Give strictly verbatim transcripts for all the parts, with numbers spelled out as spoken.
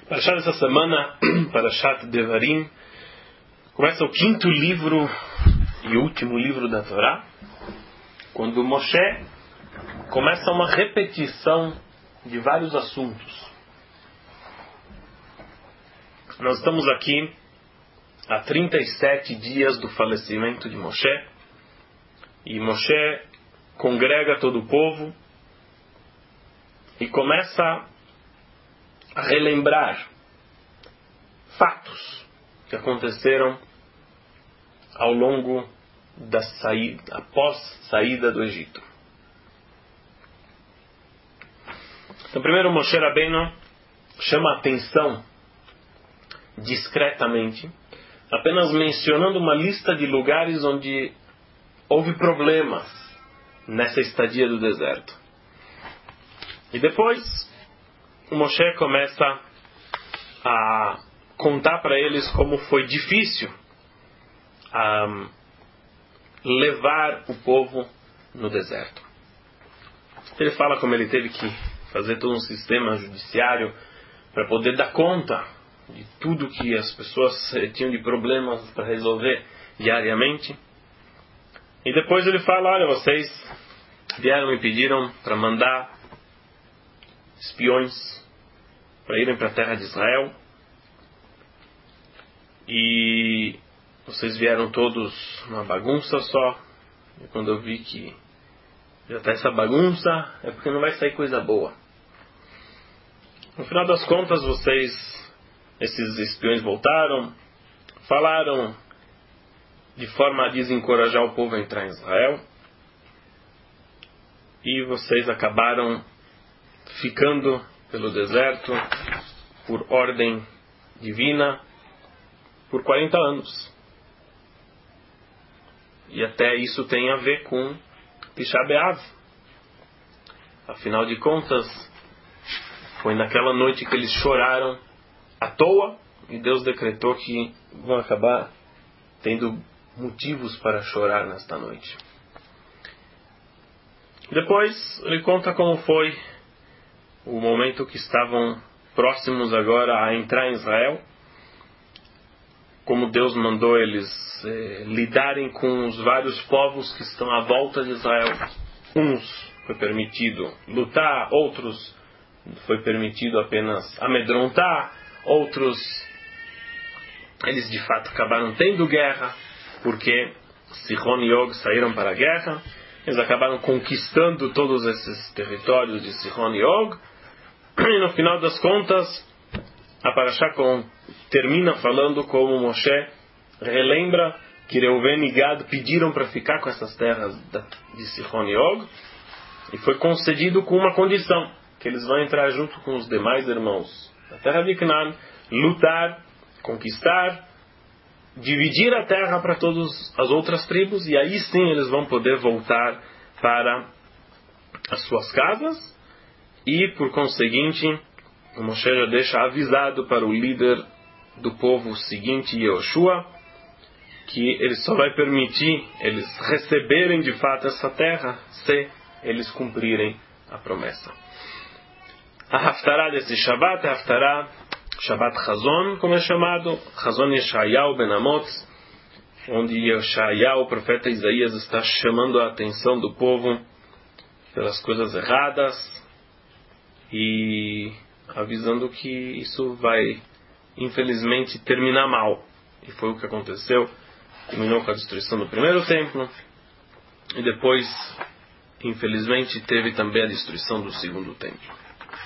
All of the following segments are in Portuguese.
Parashat essa semana, Parashat Devarim, começa o quinto livro e último livro da Torá, quando Moshe começa uma repetição de vários assuntos. Nós estamos aqui há trinta e sete dias do falecimento de Moshe, e Moshe congrega todo o povo e começa a relembrar fatos que aconteceram ao longo da saída, após saída do Egito. Então, primeiro Moshe Rabbeinu chama a atenção discretamente, apenas mencionando uma lista de lugares onde houve problemas nessa estadia do deserto. E depois o Moshe começa a contar para eles como foi difícil um, levar o povo no deserto. Ele fala como ele teve que fazer todo um sistema judiciário para poder dar conta de tudo que as pessoas tinham de problemas para resolver diariamente. E depois ele fala: olha, vocês vieram e pediram para mandar espiões para irem para a terra de Israel, e vocês vieram todos numa bagunça só, e quando eu vi que já está essa bagunça, é porque não vai sair coisa boa. No final das contas, vocês, esses espiões, voltaram, falaram de forma a desencorajar o povo a entrar em Israel, e vocês acabaram ficando pelo deserto por ordem divina por quarenta anos. E até isso tem a ver com Tisha B'Av. Afinal de contas, foi naquela noite que eles choraram à toa, e Deus decretou que vão acabar tendo motivos para chorar nesta noite. Depois ele conta como foi o momento que estavam próximos agora a entrar em Israel, como Deus mandou eles eh, lidarem com os vários povos que estão à volta de Israel. Uns foi permitido lutar, outros foi permitido apenas amedrontar, outros eles de fato acabaram tendo guerra, porque Sihon e Og saíram para a guerra. Eles acabaram conquistando todos esses territórios de Sihon e Og. E no final das contas, a Parashá termina falando como Moshe relembra que Reuven e Gad pediram para ficar com essas terras de Sihon e Og, e foi concedido com uma condição, que eles vão entrar junto com os demais irmãos da terra de Canaã, lutar, conquistar, dividir a terra para todas as outras tribos, e aí sim eles vão poder voltar para as suas casas. E, por conseguinte, o Moshe já deixa avisado para o líder do povo seguinte, Yehoshua, que ele só vai permitir eles receberem de fato essa terra se eles cumprirem a promessa. A Haftarah desse Shabbat é a Haftarah Shabbat Chazon, como é chamado, Chazon Yeshayahu ben Amotz, onde Yeshayahu, o profeta Isaías, está chamando a atenção do povo pelas coisas erradas e avisando que isso vai, infelizmente, terminar mal. E foi o que aconteceu. Terminou com a destruição do primeiro templo, e depois, infelizmente, teve também a destruição do segundo templo.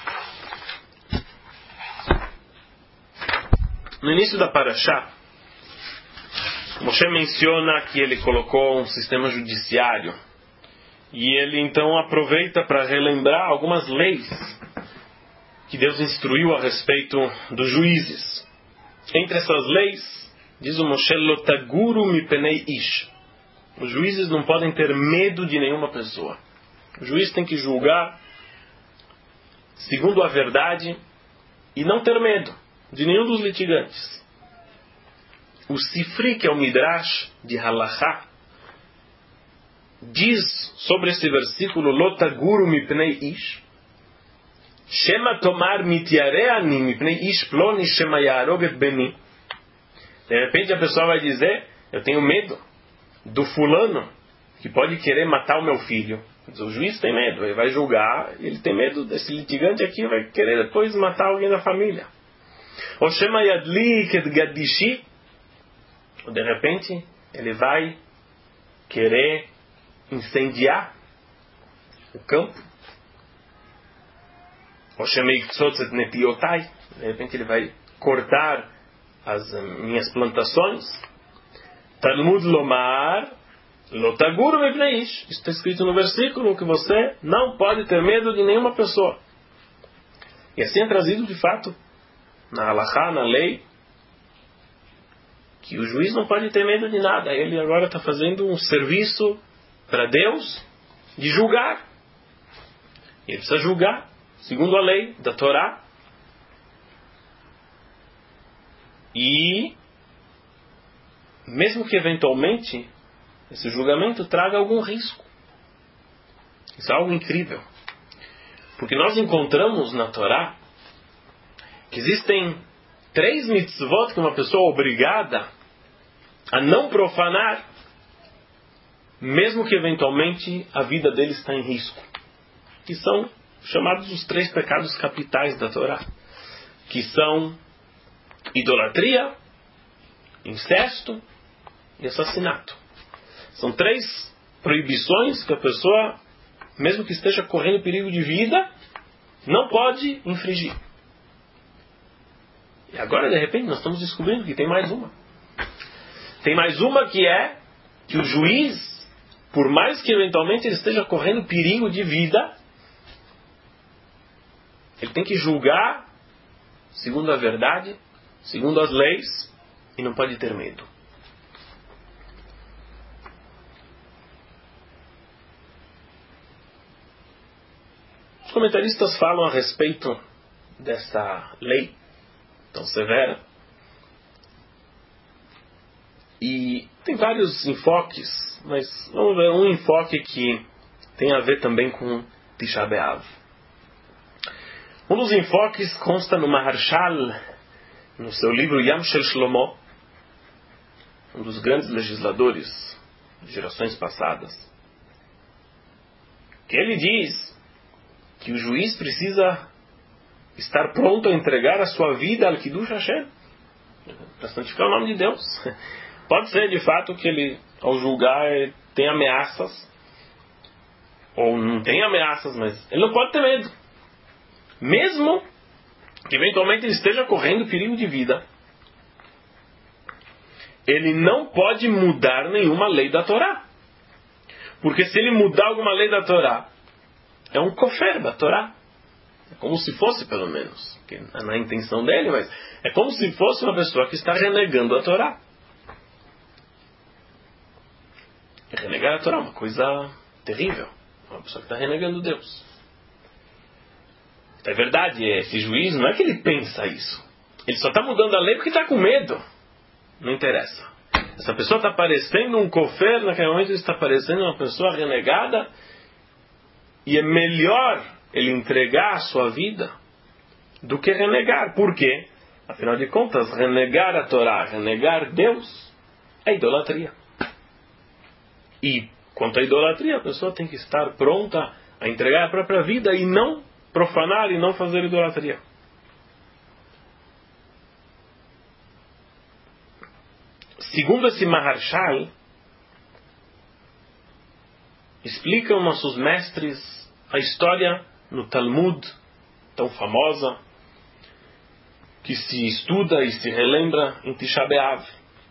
No início da Parashá, Moshe menciona que ele colocou um sistema judiciário, e ele então aproveita para relembrar algumas leis que Deus instruiu a respeito dos juízes. Entre essas leis, diz o Moshe: Lotaguru mipenei ish. Os juízes não podem ter medo de nenhuma pessoa. O juiz tem que julgar segundo a verdade e não ter medo de nenhum dos litigantes. O Sifri, que é o Midrash de Halachá, diz sobre esse versículo Lotaguru mipnei ish, Shema tomar mitiareani mipnei ish ploni shema yaroget beni. De repente a pessoa vai dizer, eu tenho medo do fulano que pode querer matar o meu filho. O juiz tem medo, ele vai julgar, ele tem medo desse litigante aqui, vai querer depois matar alguém da família. Ou shema yadlik et gadishi. Ou de repente ele vai querer incendiar o campo. De repente ele vai cortar as minhas plantações. Talmud lomar lotagur mepneish. Isso está escrito no versículo que você não pode ter medo de nenhuma pessoa. E assim é trazido de fato na halachá, na lei, que o juiz não pode ter medo de nada. Ele agora está fazendo um serviço para Deus de julgar. Ele precisa julgar segundo a lei da Torá. E mesmo que eventualmente esse julgamento traga algum risco. Isso é algo incrível. Porque nós encontramos na Torá que existem três mitzvot que uma pessoa é obrigada a não profanar, mesmo que eventualmente a vida dele está em risco. Que são chamados os três pecados capitais da Torá, que são idolatria, incesto e assassinato. São três proibições que a pessoa, mesmo que esteja correndo perigo de vida, não pode infringir. E agora, de repente, nós estamos descobrindo que tem mais uma. Tem mais uma que é que o juiz, por mais que eventualmente ele esteja correndo perigo de vida, ele tem que julgar segundo a verdade, segundo as leis, e não pode ter medo. Os comentaristas falam a respeito dessa lei tão severa. E tem vários enfoques, mas vamos ver um enfoque que tem a ver também com Tisha B'Av. Um dos enfoques consta no Maharshal, no seu livro Yam Shel Shlomo, um dos grandes legisladores de gerações passadas, que ele diz que o juiz precisa estar pronto a entregar a sua vida al Kiddush Hashem, para santificar o nome de Deus. Pode ser de fato que ele, ao julgar, tem ameaças, ou não tem ameaças, mas ele não pode ter medo. Mesmo que eventualmente ele esteja correndo perigo de vida, ele não pode mudar nenhuma lei da Torá. Porque se ele mudar alguma lei da Torá, é um kofer da Torá. É como se fosse, pelo menos, que é na intenção dele, mas é como se fosse uma pessoa que está renegando a Torá. E renegar a Torá é uma coisa terrível. Uma pessoa que está renegando Deus. É verdade, esse juiz não é que ele pensa isso. Ele só está mudando a lei porque está com medo. Não interessa. Essa pessoa está parecendo um kofer, naquele momento ele está parecendo uma pessoa renegada. E é melhor ele entregar a sua vida do que renegar. Por quê? Afinal de contas, renegar a Torá, renegar Deus, é idolatria. E quanto à idolatria, a pessoa tem que estar pronta a entregar a própria vida e não profanar e não fazer idolatria. Segundo esse Maharshal, explicam nossos mestres a história no Talmud, tão famosa, que se estuda e se relembra em Tisha B'Av.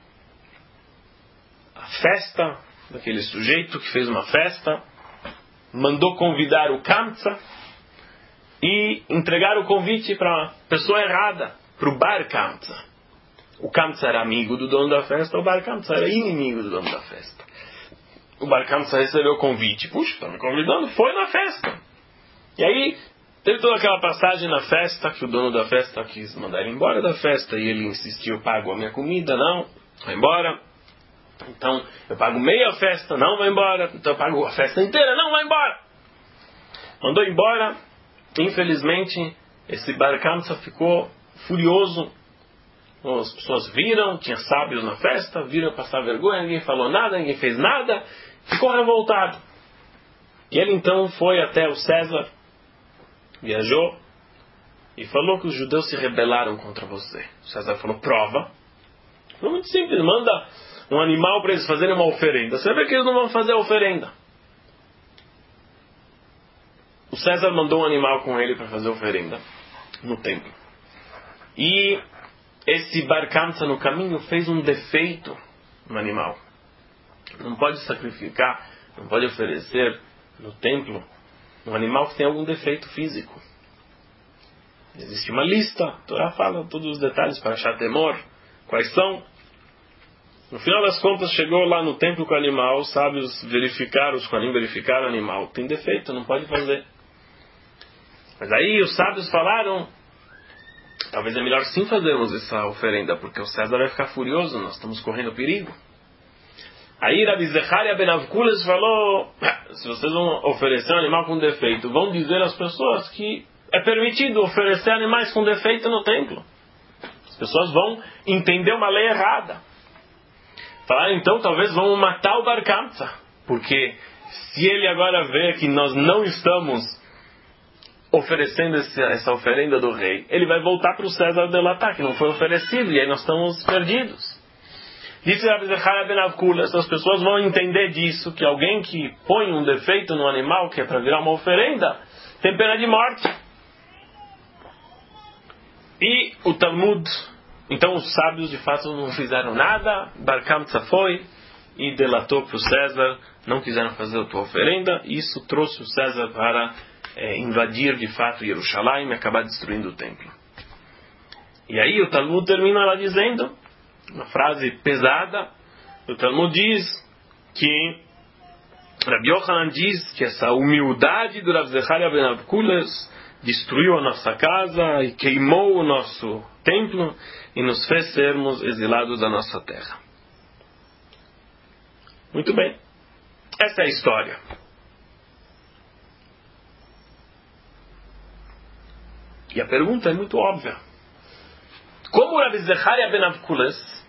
A festa daquele sujeito que fez uma festa, mandou convidar o Kamtza e entregar o convite para a pessoa errada, para o Bar Kamtza. O Kamtza era amigo do dono da festa, o Bar Kamtza era inimigo do dono da festa. O Bar Kamtza recebeu o convite, puxa, está me convidando, foi na festa. E aí, teve toda aquela passagem na festa, que o dono da festa quis mandar ele embora da festa, e ele insistiu, pago a minha comida, não, vai embora. Então, eu pago meia festa, não vai embora. Então eu pago a festa inteira, não vai embora. Mandou embora. Infelizmente, esse Bar Kamsa ficou furioso. As pessoas viram, tinha sábios na festa, viram passar vergonha, ninguém falou nada, ninguém fez nada, ficou revoltado. E ele então foi até o César, viajou, e falou que os judeus se rebelaram contra você. O César falou, prova. Foi muito simples, manda um animal para eles fazerem uma oferenda. Você vê que eles não vão fazer a oferenda. O César mandou um animal com ele para fazer a oferenda no templo. E esse Bar Kamsa no caminho fez um defeito no animal. Não pode sacrificar, não pode oferecer no templo um animal que tem algum defeito físico. Existe uma lista, a Torá fala todos os detalhes para achar temor, quais são. No final das contas, chegou lá no templo com o animal, os sábios verificaram, os Kohanim verificaram o animal. Tem defeito, não pode fazer. Mas aí os sábios falaram, talvez é melhor sim fazermos essa oferenda, porque o César vai ficar furioso, nós estamos correndo perigo. Aí Rabi Zecharia ben Avkules falou, se vocês vão oferecer um animal com defeito, vão dizer às pessoas que é permitido oferecer animais com defeito no templo. As pessoas vão entender uma lei errada. Falaram, então talvez vamos matar o Bar Kamsa, porque se ele agora vê que nós não estamos oferecendo esse, essa oferenda do rei, ele vai voltar para o César delatar que não foi oferecido, e aí nós estamos perdidos. Disse Rabi Zecharia ben Avkules, as pessoas vão entender disso, que alguém que põe um defeito no animal, que é para virar uma oferenda, tem pena de morte. E o Talmud, então os sábios de fato não fizeram nada, Bar Kamsa foi e delatou para o César, não quiseram fazer a tua oferenda, e isso trouxe o César para é, invadir de fato Jerusalém e acabar destruindo o templo. E aí o Talmud termina lá dizendo, uma frase pesada, o Talmud diz que Rabi Yochanan diz que essa humildade do Rav Zecharia ben Avkules destruiu a nossa casa e queimou o nosso templo e nos fez sermos exilados da nossa terra. Muito bem. Essa é a história. E a pergunta é muito óbvia. Como Rabi Zecharia ben Avkules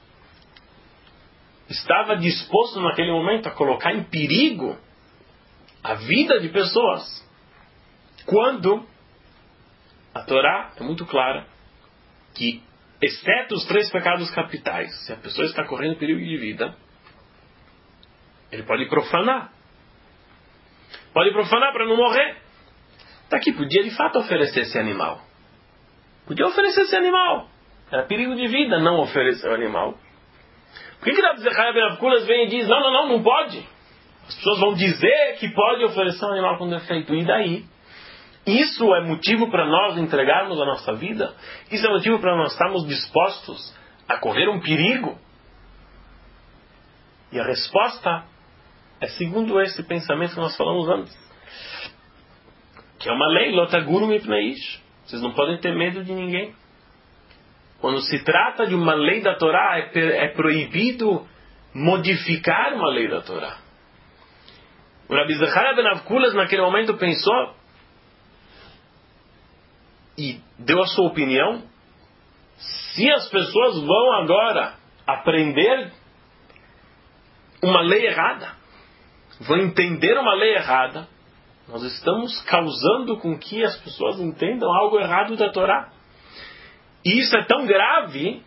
estava disposto naquele momento a colocar em perigo a vida de pessoas, quando a Torá é muito clara que, exceto os três pecados capitais, se a pessoa está correndo perigo de vida, ele pode profanar. Pode profanar para não morrer. Está aqui, podia de fato oferecer esse animal. Podia oferecer esse animal. Era perigo de vida não oferecer o animal. Por que que Rabi Zecharia ben Avkules vem e diz, não, não, não, não pode. As pessoas vão dizer que pode oferecer um animal com defeito. E daí? Isso é motivo para nós entregarmos a nossa vida? Isso é motivo para nós estarmos dispostos a correr um perigo? E a resposta é segundo esse pensamento que nós falamos antes. Que é uma lei, lotaguru mipnei ish. Vocês não podem ter medo de ninguém. Quando se trata de uma lei da Torá, é, é proibido modificar uma lei da Torá. O Rabi Zecharia ben Avkules naquele momento pensou e deu a sua opinião. Se as pessoas vão agora aprender uma lei errada, vão entender uma lei errada, nós estamos causando com que as pessoas entendam algo errado da Torá. E isso é tão grave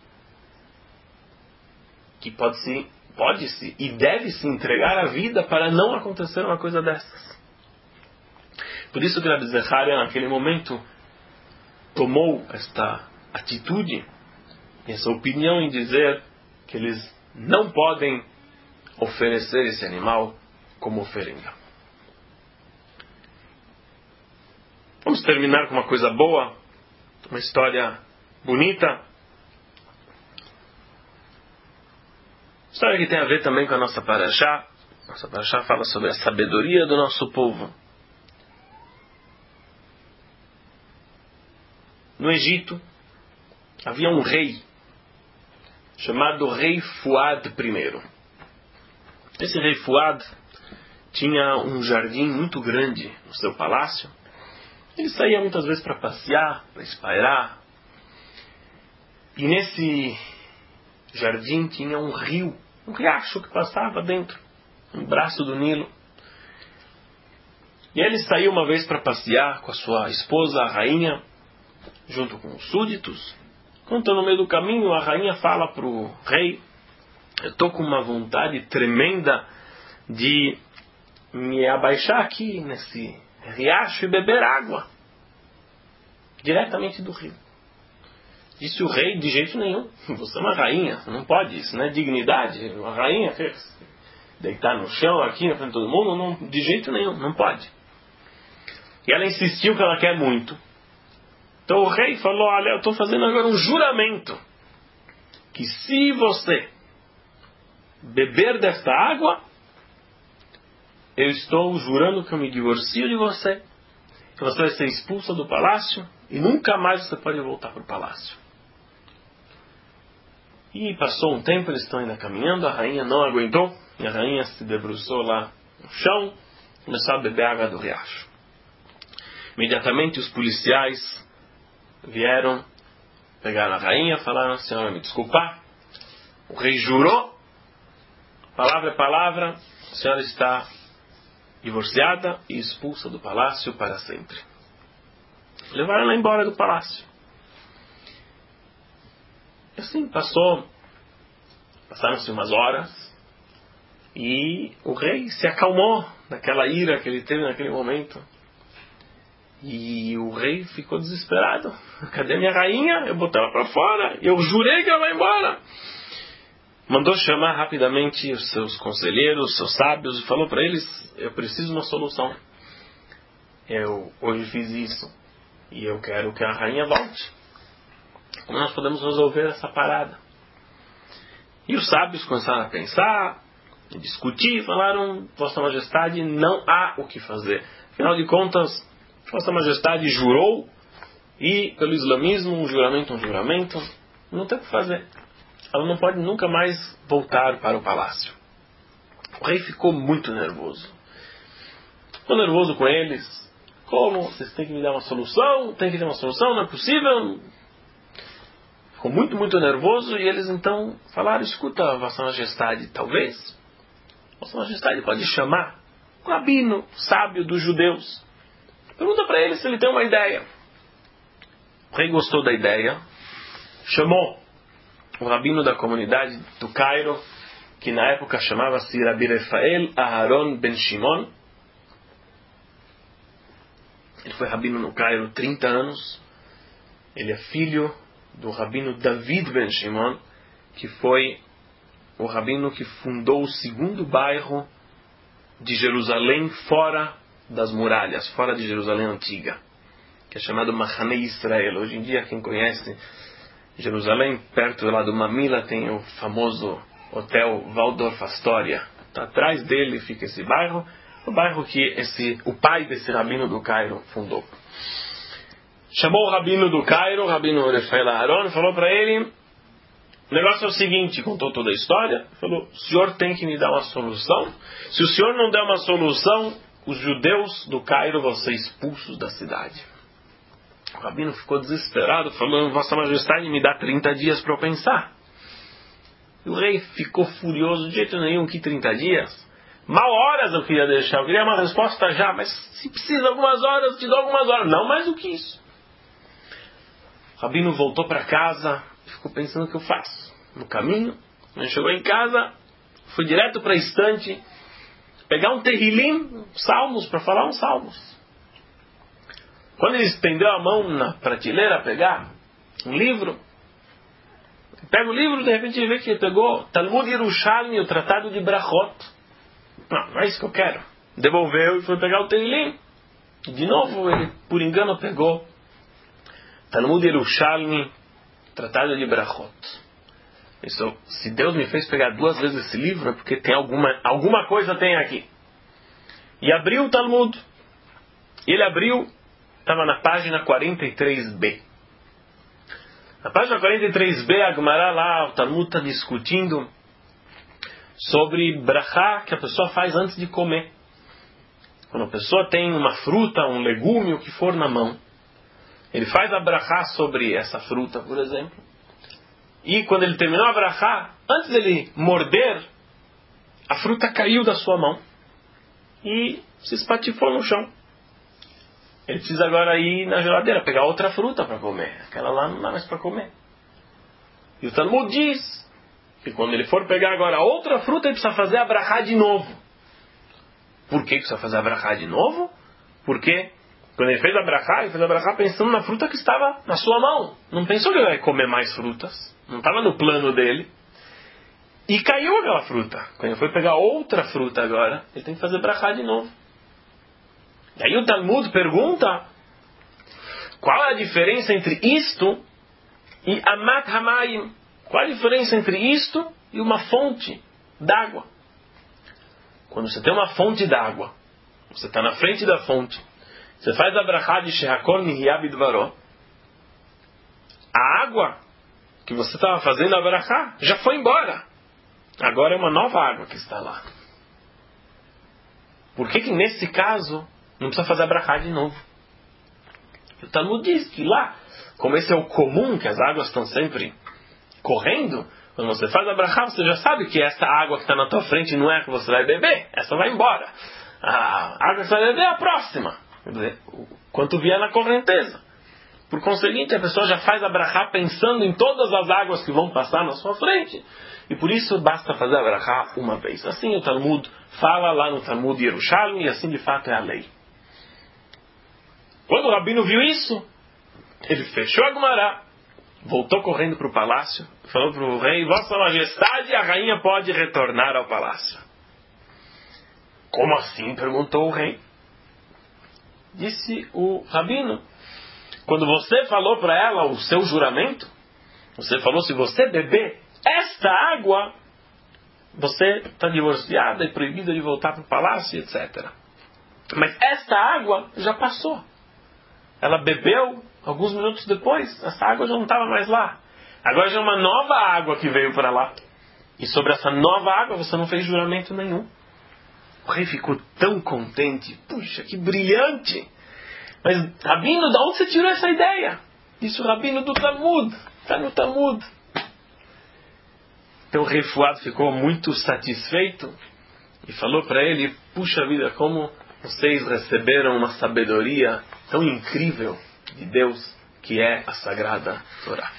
que pode-se, pode-se e deve-se entregar a vida para não acontecer uma coisa dessas. Por isso que Rabi Zecharia naquele momento tomou esta atitude, essa opinião em dizer que eles não podem oferecer esse animal como oferenda. Vamos terminar com uma coisa boa, uma história bonita. História que tem a ver também com a nossa parashá. Nossa parashá fala sobre a sabedoria do nosso povo. No Egito havia um rei chamado Rei Fuad I. Esse Rei Fuad tinha um jardim muito grande no seu palácio. Ele saía muitas vezes para passear, para espairar. E nesse jardim tinha um rio, um riacho que passava dentro, um braço do Nilo. E ele saiu uma vez para passear com a sua esposa, a rainha, junto com os súditos. Quando estão no meio do caminho, a rainha fala para o rei: eu estou com uma vontade tremenda de me abaixar aqui nesse riacho e beber água diretamente do rio. Disse o rei: de jeito nenhum, você é uma rainha, não pode, isso não é dignidade. Uma rainha quer deitar no chão aqui na frente de todo mundo? Não, de jeito nenhum, não pode. E ela insistiu que ela quer muito. Então o rei falou: olha, eu estou fazendo agora um juramento, que se você beber desta água, eu estou jurando que eu me divorcio de você, que você vai ser expulsa do palácio e nunca mais você pode voltar para o palácio. E passou um tempo, eles estão ainda caminhando, a rainha não aguentou, e a rainha se debruçou lá no chão, começou a beber água do riacho. Imediatamente os policiais vieram, pegaram a rainha, falaram: senhora, me desculpar, o rei jurou, palavra é palavra, a senhora está divorciada e expulsa do palácio para sempre. Levaram ela embora do palácio. E assim passou, passaram-se umas horas, e o rei se acalmou daquela ira que ele teve naquele momento. E o rei ficou desesperado: cadê minha rainha? Eu botei ela para fora, eu jurei que ela vai embora. Mandou chamar rapidamente os seus conselheiros, os seus sábios, e falou para eles: eu preciso de uma solução. Eu hoje fiz isso e eu quero que a rainha volte. Como nós podemos resolver essa parada? E os sábios começaram a pensar, a discutir, falaram: Vossa Majestade, não há o que fazer. Afinal de contas, Vossa Majestade jurou, e pelo islamismo um juramento é um juramento, não tem o que fazer. Ela não pode nunca mais voltar para o palácio. O rei ficou muito nervoso. Ficou nervoso com eles. Como? Vocês têm que me dar uma solução? Tem que dar uma solução? Não é possível? Ficou muito, muito nervoso. E eles então falaram: escuta, Vossa Majestade, talvez Vossa Majestade pode chamar um rabino sábio dos judeus. Pergunta para ele se ele tem uma ideia. O rei gostou da ideia. Chamou o rabino da comunidade do Cairo, que na época chamava-se Rabi Rafael Aharon Ben Shimon. Ele foi rabino no Cairo trinta anos. Ele é filho do rabino David Ben Shimon, que foi o rabino que fundou o segundo bairro de Jerusalém fora das muralhas, fora de Jerusalém antiga, que é chamado Machanei Israel. Hoje em dia, quem conhece Jerusalém, perto lá do Mamila, tem o famoso hotel Waldorf Astoria. Então, atrás dele fica esse bairro, o bairro que esse, o pai desse rabino do Cairo fundou. Chamou o rabino do Cairo, o rabino Rafael Aharon, e falou para ele: o negócio é o seguinte, contou toda a história, falou: o senhor tem que me dar uma solução. Se o senhor não der uma solução, os judeus do Cairo vão ser expulsos da cidade. O rabino ficou desesperado, falando: Vossa Majestade, me dá trinta dias para eu pensar. E o rei ficou furioso: de jeito nenhum, que trinta dias? Mal horas eu queria deixar, eu queria uma resposta já, mas se precisa de algumas horas, eu te dou algumas horas. Não mais do que isso. O rabino voltou para casa, ficou pensando: o que eu faço? No caminho, quando chegou em casa, foi direto para a estante, pegar um terrilim, salmos, para falar uns salmos. Quando ele estendeu a mão na prateleira a pegar um livro, pega o livro, de repente ele vê que ele pegou Talmud Yerushalmi, o Tratado de Brachot. Não, não é isso que eu quero. Devolveu e foi pegar o Teilim. De novo, ele, por engano, pegou Talmud Yerushalmi, Tratado de Brachot. Isso, se Deus me fez pegar duas vezes esse livro, é porque tem alguma, alguma coisa tem aqui. E abriu o Talmud. Ele abriu, estava na página quarenta e três b. Na página quarenta e três b, a Gemara lá, o Talmud está discutindo sobre brachá que a pessoa faz antes de comer. quando a pessoa tem uma fruta, um legume, o que for na mão, ele faz a brachá sobre essa fruta, por exemplo, e quando ele terminou a brachá, antes dele morder, a fruta caiu da sua mão e se espatifou no chão. Ele precisa agora ir na geladeira, pegar outra fruta para comer. Aquela lá não dá mais para comer. E o Talmud diz que quando ele for pegar agora outra fruta, ele precisa fazer a brachá de novo. Por que precisa fazer a brachá de novo? Porque quando ele fez a brachá, ele fez a brachá pensando na fruta que estava na sua mão. Não pensou que ele vai comer mais frutas. Não estava no plano dele. E caiu aquela fruta. Quando ele foi pegar outra fruta agora, ele tem que fazer brachá de novo. E aí o Talmud pergunta qual é a diferença entre isto e Amat Hamayim. Qual é a diferença entre isto e uma fonte d'água? Quando você tem uma fonte d'água, você está na frente da fonte, você faz a brachá de Shehakol Nihiyah Bidvaró, a água que você estava fazendo a brachá já foi embora. Agora é uma nova água que está lá. Por que que nesse caso não precisa fazer a brachá de novo? O Talmud diz que lá, como esse é o comum, que as águas estão sempre correndo, quando você faz a brachá, você já sabe que essa água que está na tua frente não é a que você vai beber, essa vai embora. A água que você vai beber é a próxima, quer dizer, quanto vier na correnteza. Por conseguinte, a pessoa já faz a brachá pensando em todas as águas que vão passar na sua frente. E por isso basta fazer a brachá uma vez. Assim o Talmud fala lá no Talmud Yerushalmi, e assim de fato é a lei. Quando o Rabino viu isso, ele fechou a Gumará, voltou correndo para o palácio, falou para o rei: Vossa Majestade, a rainha pode retornar ao palácio. Como assim? Perguntou o rei. Disse o Rabino: quando você falou para ela o seu juramento, você falou: se você beber esta água, você está divorciada e proibida de voltar para o palácio, etcétera. Mas esta água já passou. Ela bebeu, alguns minutos depois, essa água já não estava mais lá. Agora já é uma nova água que veio para lá. E sobre essa nova água você não fez juramento nenhum. O rei ficou tão contente. Puxa, que brilhante! Mas, Rabino, de onde você tirou essa ideia? Disse o Rabino do Talmud. Está no Talmud. Então o rei Fuad ficou muito satisfeito e falou para ele: puxa vida, como vocês receberam uma sabedoria tão incrível de Deus, que é a Sagrada Torá.